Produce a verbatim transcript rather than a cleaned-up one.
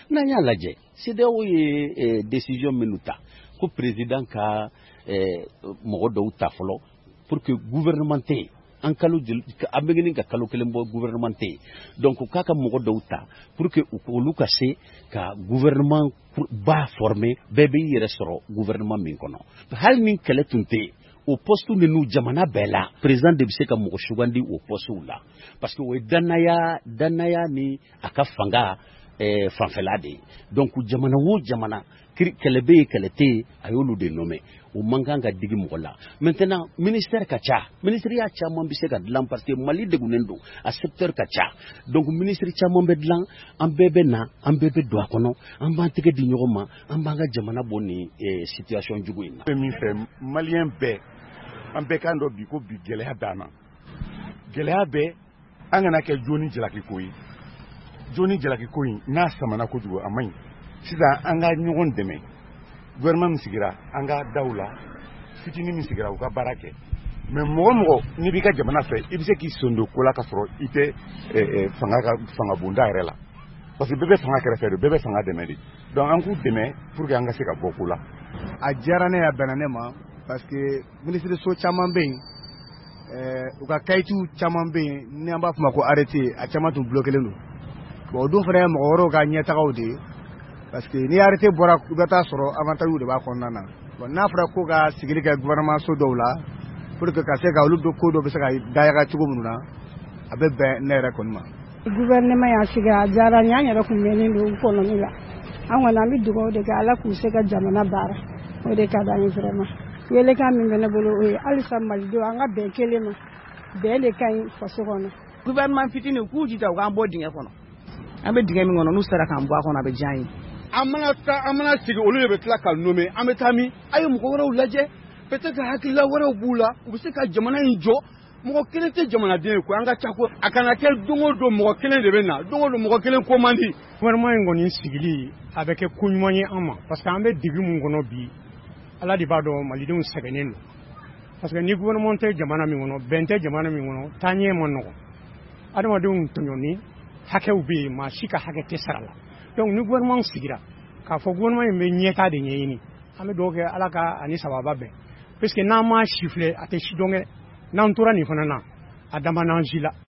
n'an y'a lajɛ C D A O ye décision minnu ta ko président ka mɔgɔ dɔw ta fɔlɔ pour que gouvernement tɛ yen an kalo an bɛ ɲini ka kalo kelen bɔ gouvernement tɛ yen donc k'a ka mɔgɔ dɔw ta pour que olu ka se ka gouvernement ba former bɛɛ b'i yɛrɛ sɔrɔ gouvernement min kɔnɔ hali ni kɛlɛ tun tɛ yen o poste ninnu jamana bɛɛ la président de bɛ se ka mɔgɔ sugandi o postew la parce que o ye danaya danaya ni a ka fanga fanfɛla de ye donc jamana o jamana kɛlɛ bɛ yen kɛlɛ tɛ yen a y'olu de nommé o man kan ka digi mɔgɔ la maintenant ministère ka ca ministériya caman bɛ se ka dilan parce que Mali degunnen don a secteur ka ca donc ministre caman bɛ dilan an bɛɛ bɛ na an bɛɛ bɛ don a kɔnɔ an b'an tɛgɛ di ɲɔgɔn ma an b'an ka jamana bɔ nin situation jugu in na. N bɛ min fɛ maliyɛn bɛɛ an bɛɛ kan dɔn bi ko bi gɛlɛya b'an na gɛlɛya bɛɛ an kana kɛ joni jalaki ko ye joni jalaki ko in n'a samana kojugu a man ɲi sisan an ka ɲɔgɔn dɛmɛ gouvernement min sigira an ka daw la fitinin min sigira u ka baara kɛ mais mɔgɔ mɔgɔ n'i b'i ka jamana fɛ i bɛ se k'i son don ko la ka sɔrɔ i tɛ fanga ka fanga bonda yɛrɛ la parce que bɛɛ bɛ fanga kɛrɛfɛ de bɛɛ bɛ fanga dɛmɛ de donc an k'u dɛmɛ pour que an ka se ka bɔ ko la. A diyara ne a bɛnna ne ma parce que ministre so caman bɛ yen u ka kayitiw caman bɛ yen ni an b'a fɔ ma ko arrêté a caman tun bloquelen don bon o dun fana ye mɔgɔ wɛrɛw ka ɲɛtagaw de ye parce que ni arrêté bɔra i bɛ taa sɔrɔ avantage de b'a kɔnɔna na bon n'a fɔra ko ka sigili kɛ gouvernement so dɔw la pour que ka se ka olu do ko dɔ bɛ se ka dayaga cogo minnu na a bɛ bɛn ne yɛrɛ kɔni ma. Gouvernement y'a sigi a diyara n ye an yɛrɛ kun bɛnnen don kɔnɔmi la an kɔni an bɛ dugawu de kɛ ala k'u se ka jamana baara o de ka d'an ye vraiment welekan min bɛ ne bolo o ye halisa malidenw an ka bɛn kelen ma bɛn de ka ɲi faso kɔnɔ. Gouvernement fitinin k'u jija u k'an bɔ dingɛ kɔnɔ an bɛ dingɛ min kɔnɔ n'u sera k'an bɔ a kɔnɔ a bɛ diya an ye. an mana taa an mana sigi olu de bɛ tila ka nome an bɛ taa min a ye mɔgɔ wɛrɛw lajɛ peut-être que hakilila wɛrɛw b'u la u bɛ se ka jamana in jɔ mɔgɔ kelen tɛ jamanaden ye ko an ka ca ko a kana kɛ don o don mɔgɔ kelen de bɛ na don o don mɔgɔ kelen ko man di. gouvernement in kɔni sigili a bɛ kɛ ko ɲuman ye an ma parce que an bɛ digi mun kɔnɔ bi ala de b'a dɔn malidenw sɛgɛnnen don parce que ni gouvernement tɛ jamana min kɔnɔ bɛn tɛ jamana min kɔnɔ taaɲɛ ma nɔgɔn adamadenw tɔɲɔni hakɛw bɛ yen maa si ka hakɛ tɛ sara la donc ni gouvernement sigira k'a fɔ gouvernement in bɛ ɲɛtaa de ɲɛɲini an bɛ dugawu kɛ ala ka ani sababa bɛn parce que n'an m'a siffler a tɛ si dɔn kɛ n'an tora nin fana na a dama n'an si la.